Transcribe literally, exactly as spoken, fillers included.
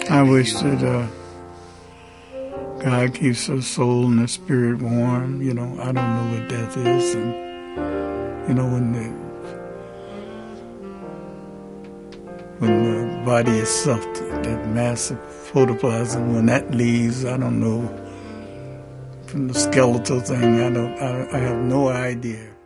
I wish that uh, God keeps her soul and her spirit warm. You know, I don't know what death is, and you know when the when the body itself, that massive protoplasm, when that leaves, I don't know. From the skeletal thing, I don't. I, I have no idea.